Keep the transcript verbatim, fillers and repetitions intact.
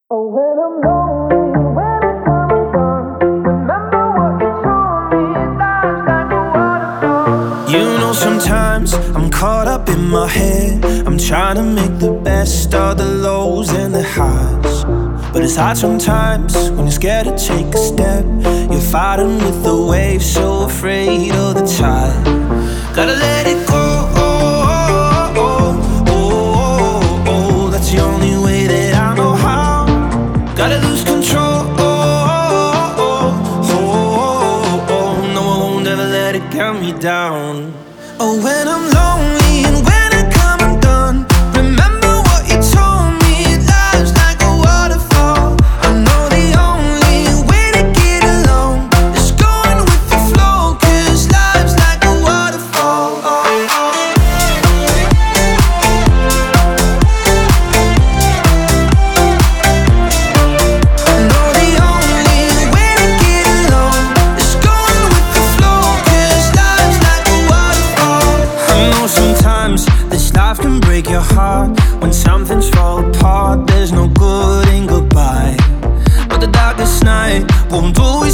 Oh, when I'm lonely, when I come undone, remember what you told me. Life's like a waterfall. You know, sometimes I'm caught up in my head. I'm trying to make the best of the lows and the highs. But it's hard sometimes when you're scared to take a step. You're fighting with the waves, so afraid of the tide. Gotta let it go. Oh, oh, oh, oh, oh. That's the only way that I know how. Gotta lose control. Oh, oh, oh, oh, oh. No, I won't ever let it get me down. Oh, when I'm lonely and when I come undone, remember what you told me. Life's like a waterfall. I know the only way to get along is going with the flow, 'cause life's like a waterfall. Oh, oh. I know the only way to get along is going with the flow, 'cause life's like a waterfall. I know sometimes this life can break your heart. When something's fall apart, there's no good in goodbye. But the darkest night won't always